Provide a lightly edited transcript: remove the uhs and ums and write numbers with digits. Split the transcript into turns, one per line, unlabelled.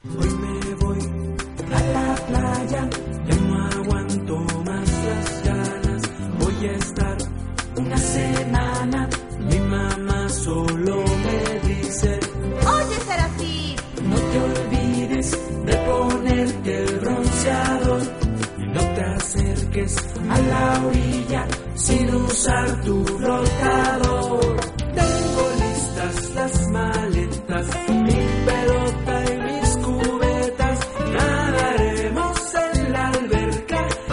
Hoy me voy a la playa, ya no aguanto más las ganas. Voy a estar una semana, mi mamá solo me dice:
Oye, Serafín,
no te olvides de ponerte el bronceador y no te acerques a la orilla sin usar tu